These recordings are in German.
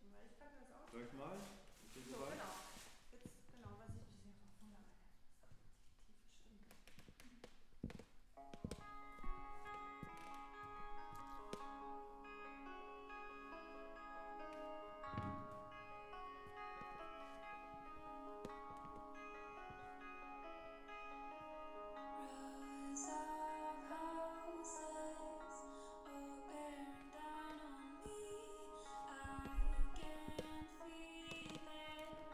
weil ich kannte das auch. Soll ich mal? So, genau. Jetzt, genau, was ich bisher auch wunderbar. Tiefe Stimme. Rows of houses all bearing down on me. I can feel it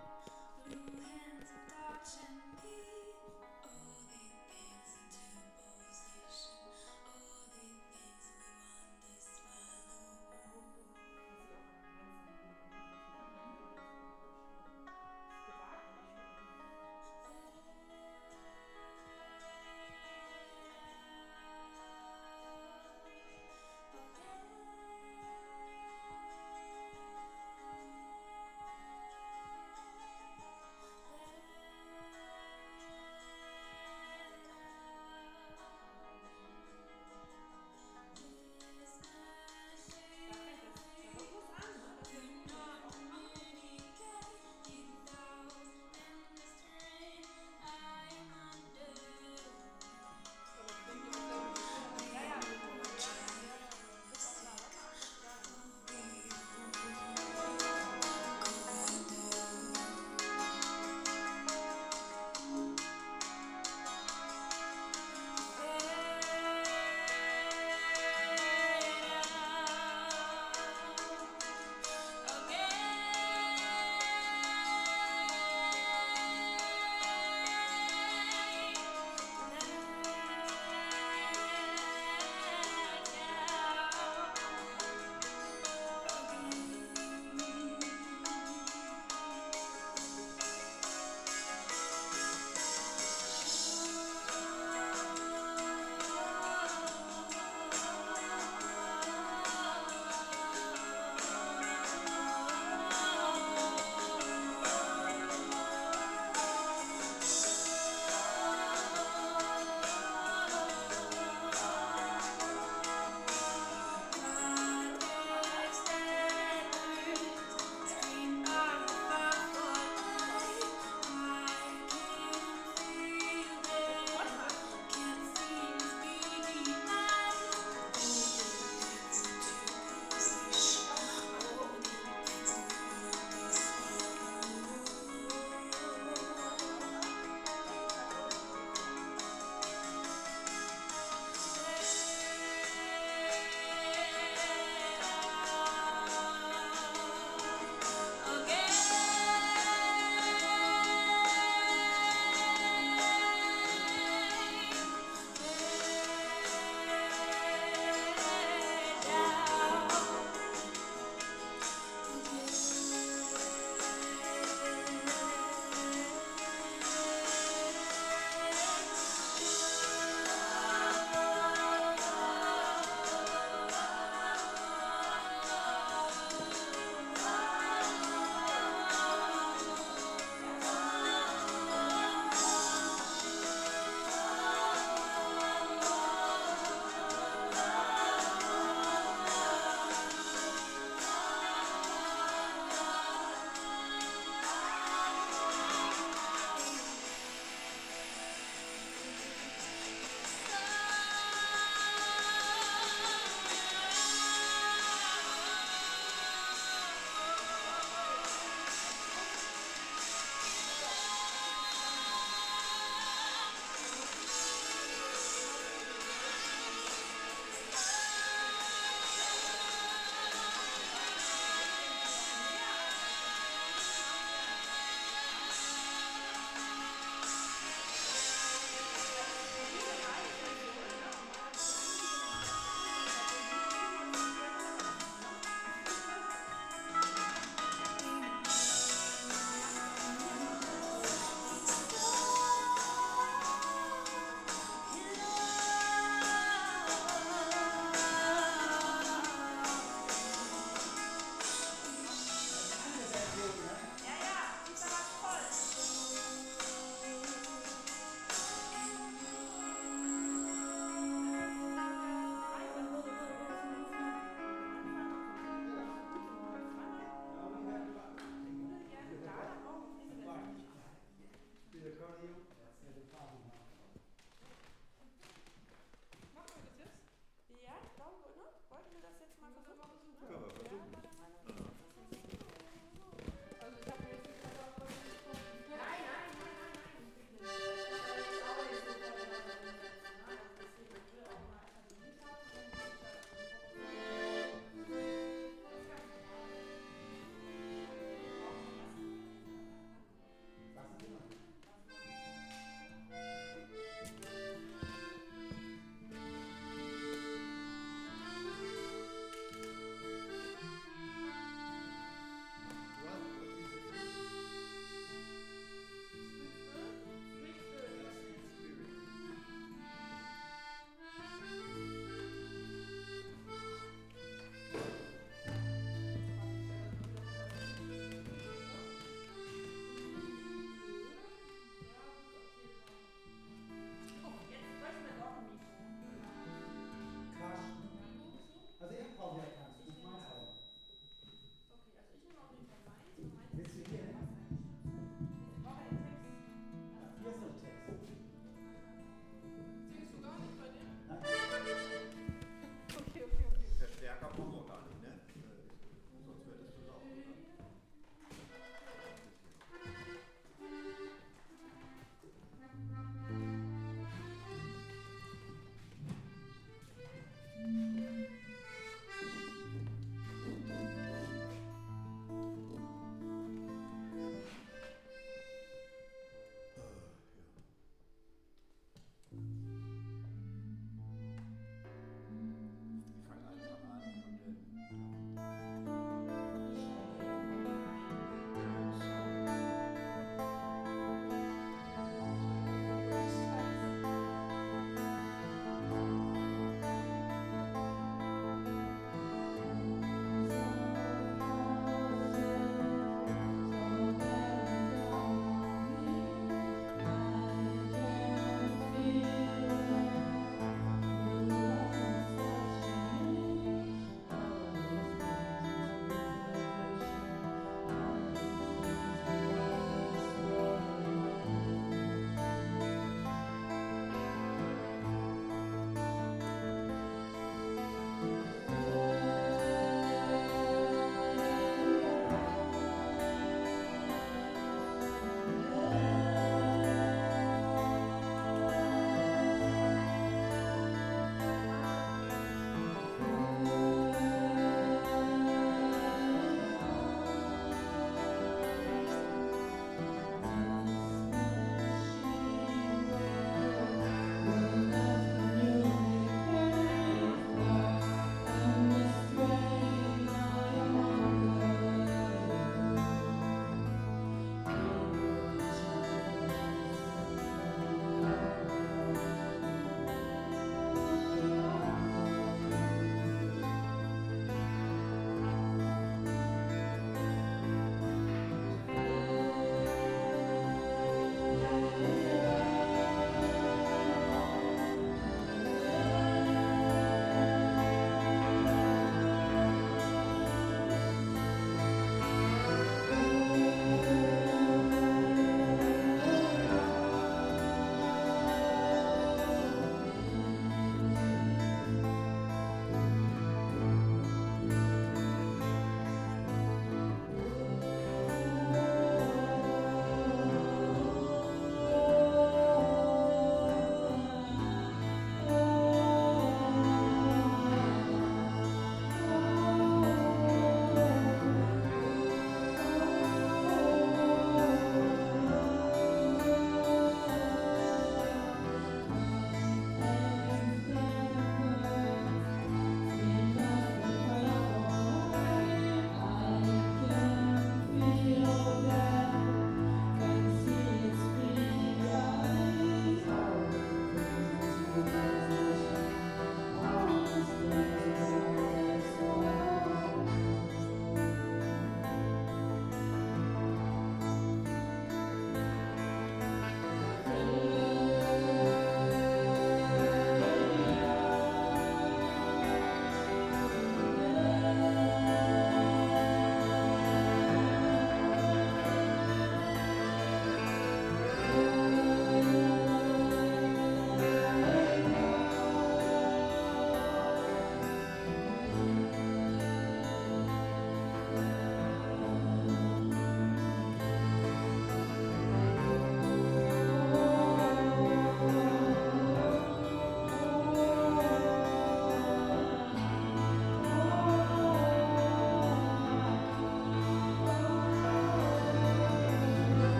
Machen wir das jetzt? Ja, ich glaube, ne? Wollten wir das jetzt mal versuchen? Können wir Ja, versuchen. war der Meinung, dass das jetzt Also ich habe mir jetzt nicht gesagt, was ich nicht Nein, nein, nein, nein, nein. Bitte nicht.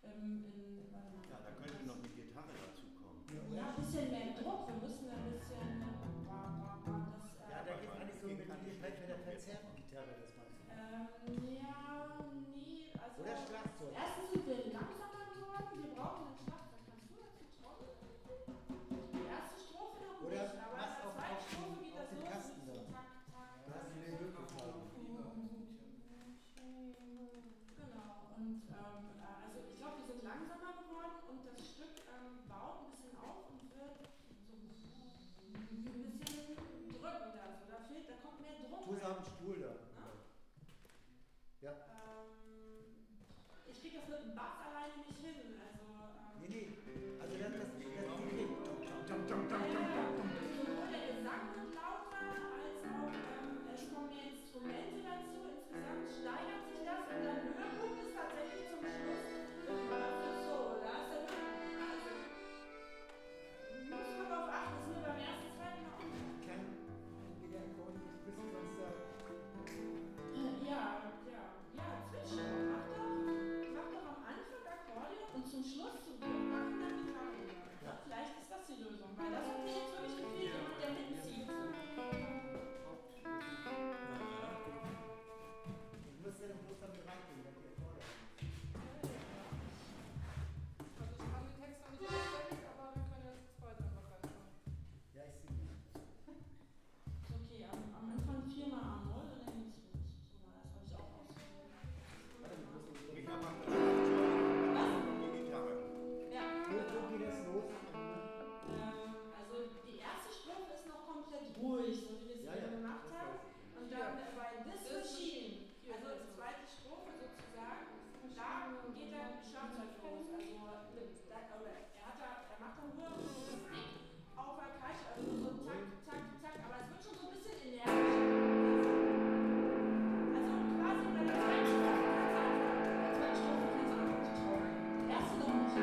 Ja, da könnte noch eine Gitarre dazu kommen. Ja, ein bisschen mehr Druck. Wir müssen ein bisschen. Ja, da geht man nicht so mit der Verzerrten-Gitarre das mal zu machen. Ja, nee. Also Oder Schlagzeug. erstens sind wir langsamer geworden. Wir brauchen ein Schlagzeug. Kannst du dazu Trommeln? Die erste Strophe noch Oder nicht, aber in mach's der auf zweiten den- Strophe geht auf das den los. Kasten So da. tak, tak. Da hast du den Glück gefahren. Genau, und also ich glaube, wir sind langsamer geworden und das Stück baut ein bisschen auf und wird so ein bisschen drückender. So. Da kommt mehr Druck. Tu es rein. auf den Stuhl da. Ja. Ich krieg das mit dem Bass alleine nicht hin. Also, Nee. Also das Ding. sowohl der Gesang wird lauter, als auch es kommen mehr Instrumente dazu. Insgesamt steigert sich das und der Höhepunkt ist tatsächlich zum Schluss so. Da ist der Höhepunkt. Also, muss man darauf achten, das ist mir beim ersten, zweiten Mal aufgefallen. Kann wieder Akkordeon ein bisschen sonst da. Ja, zwischen. Mach doch am Anfang Akkordeon und zum Schluss zu machen dann Gitarre. Ja. Vielleicht ist das die Lösung, weil das hat mich jetzt wirklich gefehlt, jemand, der mitzieht. Ich muss ja bloß damit reingehen, wenn die Akkordeon. Also ich kann die Texte nicht auswendig, aber wir können jetzt das zweite einfach reinschauen. Ja, ich sehe ihn. Okay, am Anfang 4-mal A-Moll und dann geht's los. So war das, habe ich auch ausprobiert. Micha macht das Schlagzeug und die Gitarre. Ja, Wo geht das los? also die erste Strophe ist noch komplett ruhig, so wie wir es eben gemacht haben. Und dann bei This Machine, also die zweite Strophe sozusagen, da geht dann Schlagzeug los. Also er macht dann nur das Stick auf der Karte, also nur so zack, zack, zack, aber es wird schon so ein bisschen energisch. Also quasi bei der zweiten Strophe kannst du anfangen. Die erste noch nicht.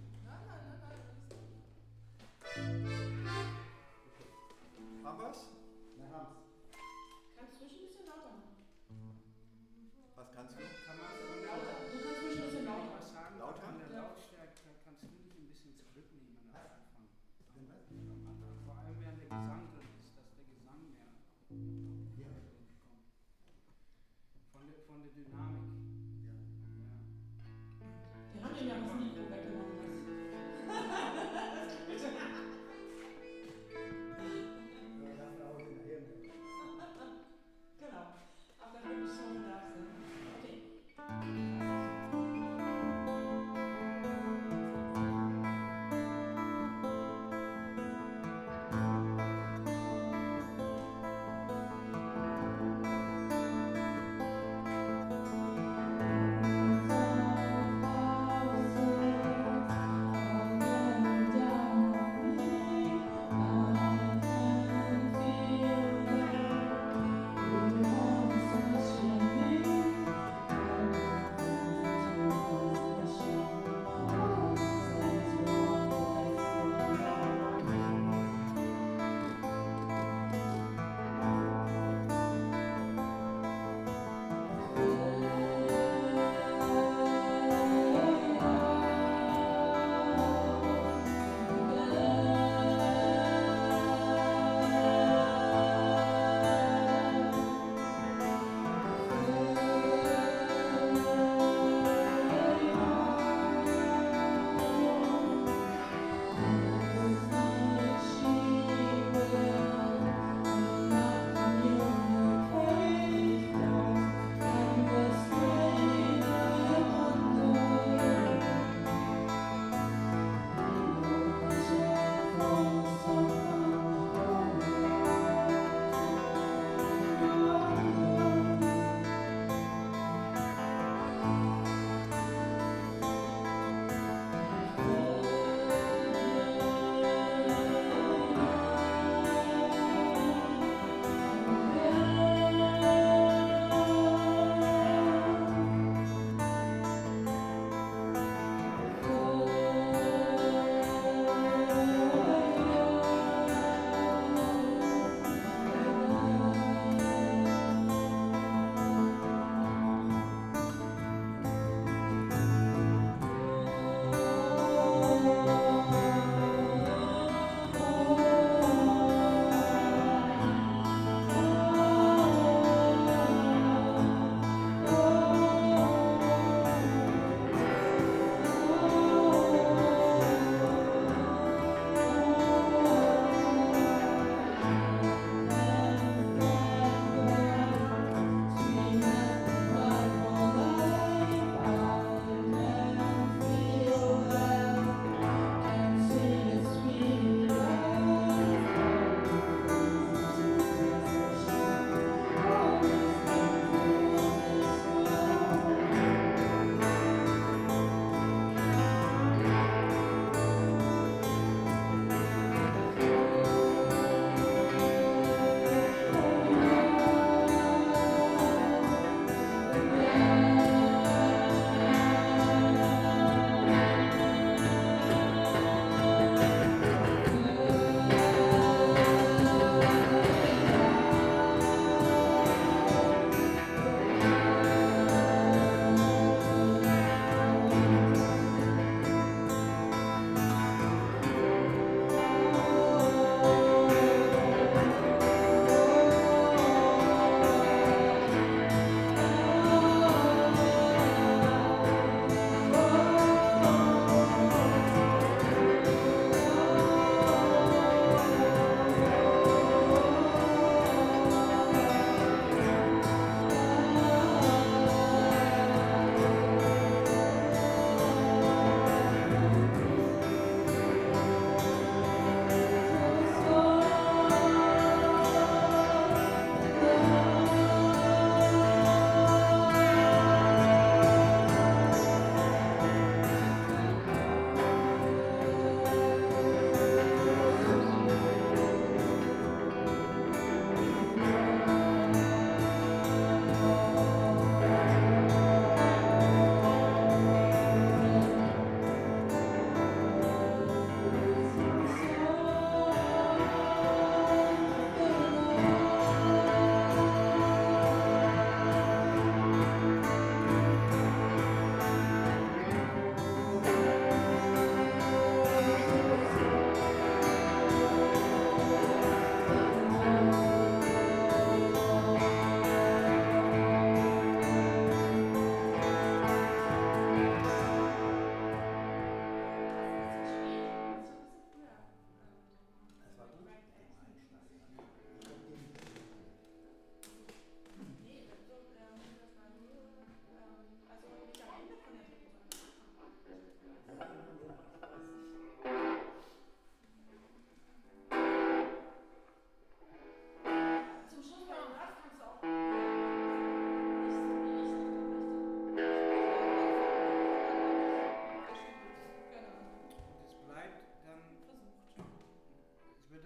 Haben wir's? Was kannst du? Kann man Lauter. Du kannst ruhig ein bisschen lauter. was sagen? Lauter? An der Ja. Lautstärke kannst du dich ein bisschen zurücknehmen am Anfang. Wenn was? Am Anfang, vor allem während der Gesang drin ist, dass der Gesang mehr Ja. kommt. Von der Dynamik. Ja. Ja. Wir haben ihm ja das Mikro weggenommen. Ja, dafür auch in der Hirn. Genau. Auf der Rückenschaum darfst du. Okay.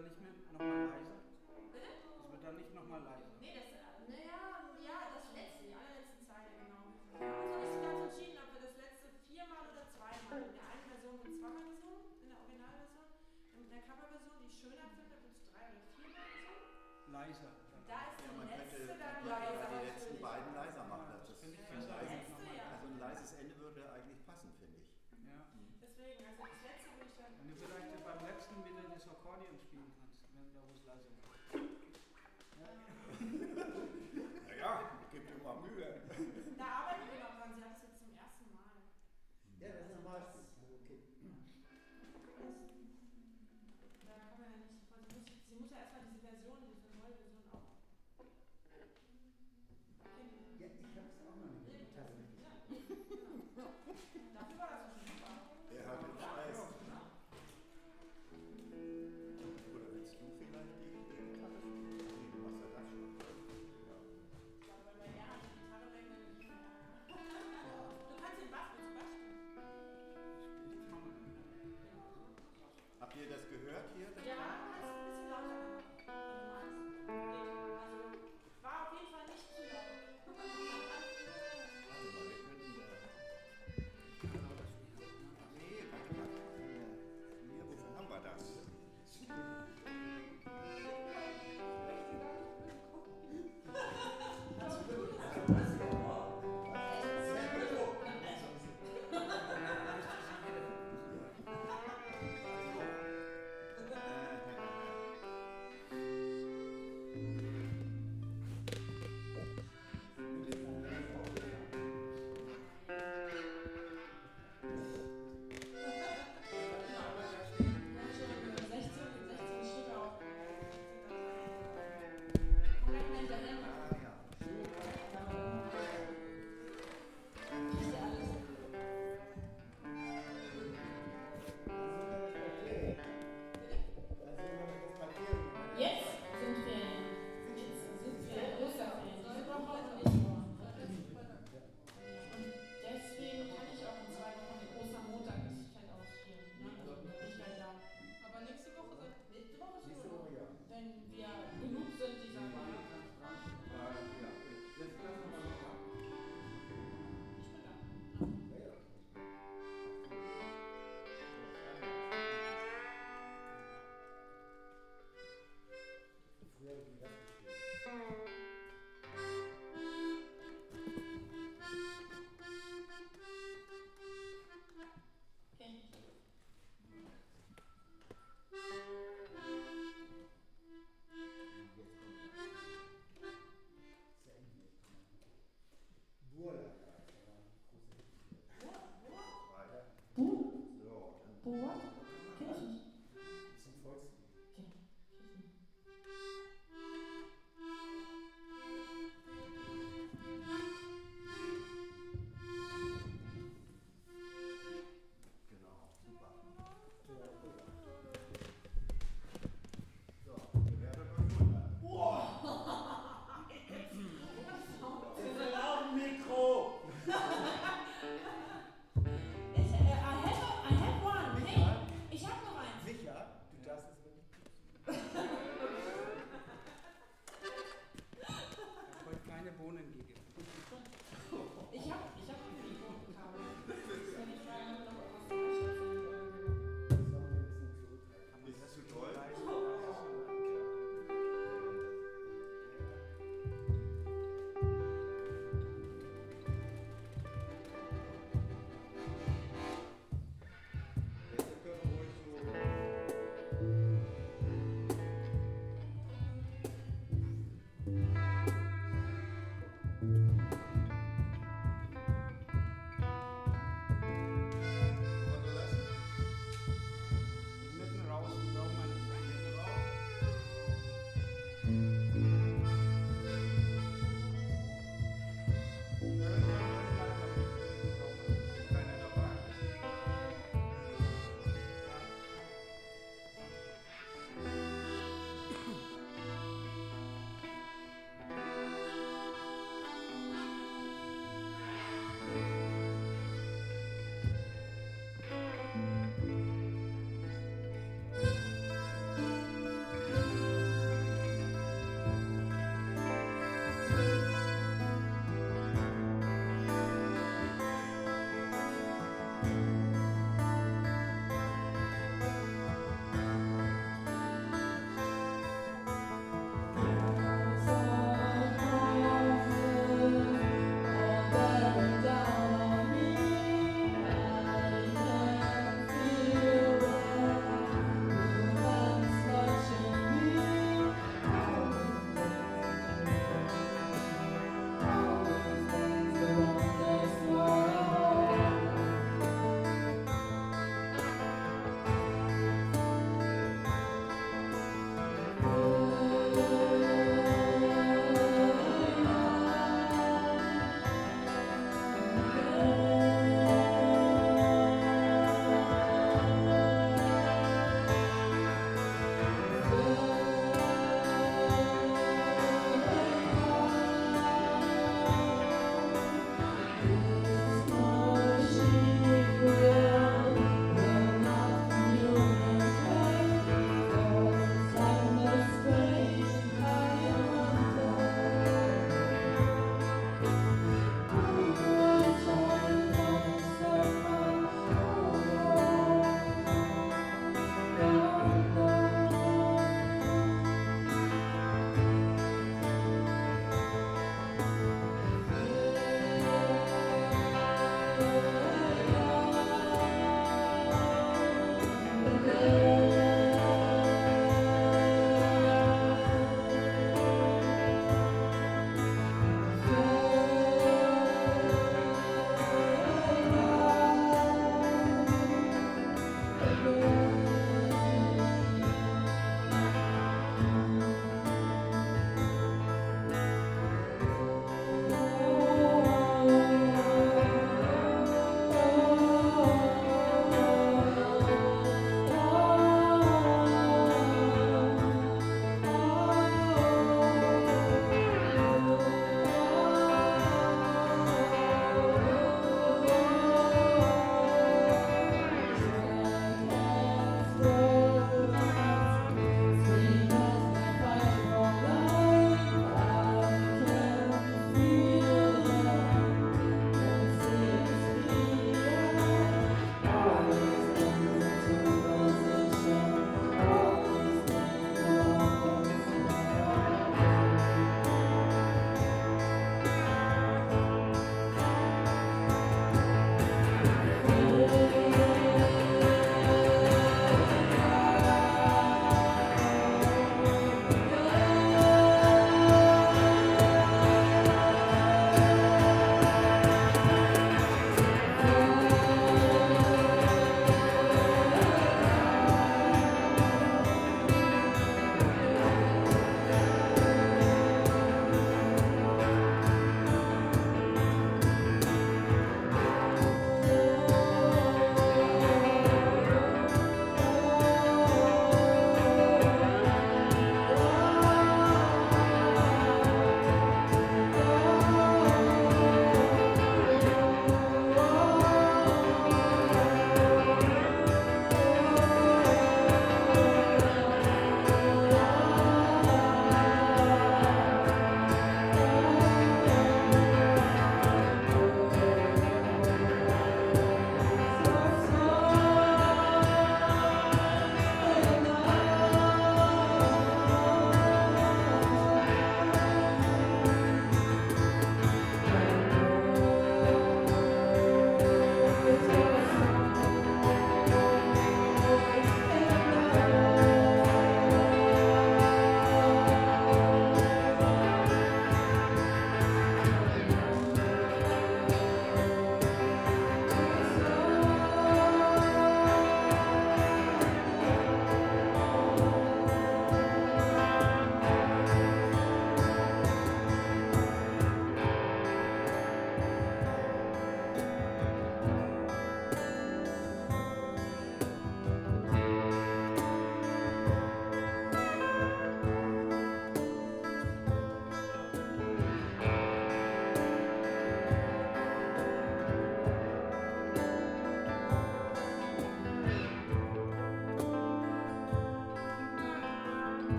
dann nicht mehr nochmal leiser? Bitte? Es wird dann nicht nochmal leiser. Nee, das, das letzte, die allerletzten Zeile, genau. Wir haben uns noch nicht so ganz entschieden, ob wir das letzte 4-mal oder 2-mal. In der einen Version wird es 2-mal gesungen, in der Originalversion. In der Coverversion, die ich schöner finde, wird es 3- oder 4-mal gesungen. Leiser. Da ist Ja, die man letzte könnte dann die leiser. letzten beiden leiser machen. Das Finde ich ist besser. letzte, ja. also ein leises Ende würde eigentlich passen, finde ich. Ja. Deswegen, also das letzte würde ich dann. Wenn du vielleicht beim letzten wieder das Akkordeon spielen kannst, wenn da wo es leiser wird. Naja, gibt dir mal Mühe. Da arbeiten wir noch dran, sie hat es jetzt zum ersten Mal. Ja, das ist ein Beispiel. Okay. Da kann man ja nicht, sie muss ja erstmal diese Version, diese neue Version auch kennen. Ja, ich habe es auch noch nicht mit Gitarre gespielt. Ja, genau. Dafür war das schon super. Der hat den Scheiß. Oder willst du vielleicht die Gitarre spielen? Nee, du machst ja das schon. Ja. Ich glaube, bei Erhard die Gitarre weg, wenn du nicht mehr. Du kannst den Bass mit Bass spielen. Ich trommel. Habt ihr das gehört hier? Das Ja, kannst ein bisschen lauter machen, wenn du magst. Geht. Also, war auf jeden Fall nicht zu laut. Warte mal, wir könnten Nee, warte mal. Hier, wofür haben wir das?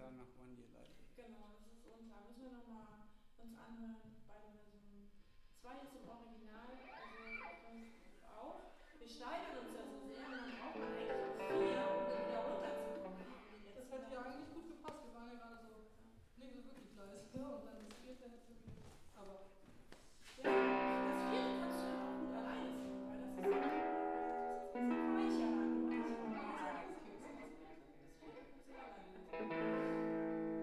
ja nach One Year Live. Genau, das ist unter. Müssen wir nochmal uns anhören, beide Versionen. Es war jetzt im Original, also auch. Wir steigern uns ja so sehr und dann braucht man eigentlich auch 4, um dann wieder runterzukommen. Das hätte ja eigentlich gut gepasst. Wir waren ja gerade so, nee, so wirklich leise. Und dann das vierte hätte wieder. Aber. Ja, das vierte kannst du ja auch gut alleine singen, weil das ist ja. Das kann ich ja dann. Das vierte kannst du ja alleine singen.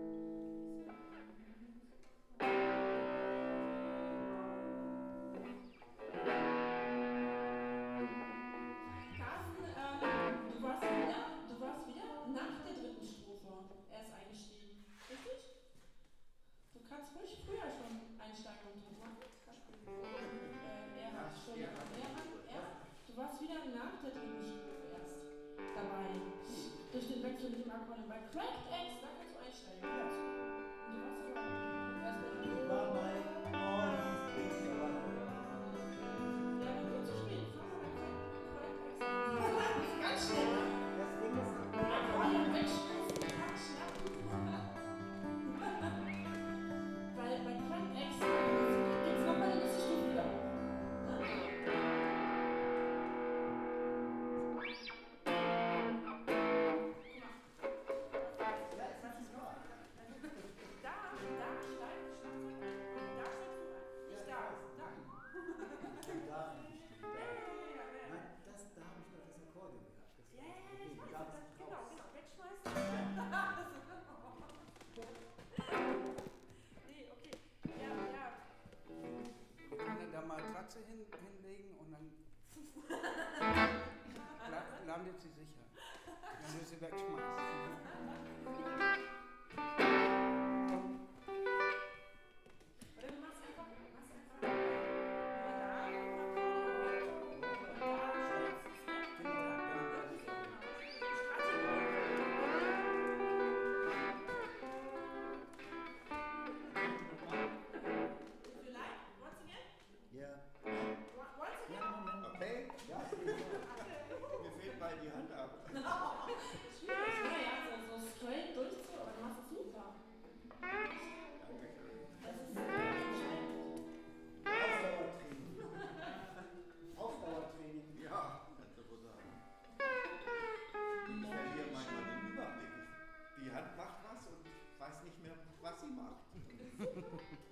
Carsten, du warst wieder nach der dritten Strophe erst eingestiegen, richtig? Du kannst ruhig früher schon einsteigen und Druck machen. Er hat schon du warst wieder nach der dritten Strophe erst dabei. Durch den Wechsel mit dem Akkord. Bei Cracked Eggs, da kannst du einsteigen. Und du warst aber erst bei Ich war bei All These Things, aber ja, aber viel zu spät. Fahr mal bei Cracked Eggs. Ganz schnell. das Ding ist, Akkorde wegschmeißen, pack, schnappen. Weil bei Cracked Eggs geht's nochmal eine nächste Stufe wieder hoch. Hinlegen und dann landet sie sicher, wenn du sie wegschmeißt. Oder du machst einfach nur Okay? Mir fehlt mal die Hand ab. so straight durchzu, aber du machst es super. Dankeschön. Das ist entscheidend. Ausdauertraining. Ja, kannst du wohl sagen. Ich verliere manchmal den Überblick. Die Hand macht was und ich weiß nicht mehr, was sie macht.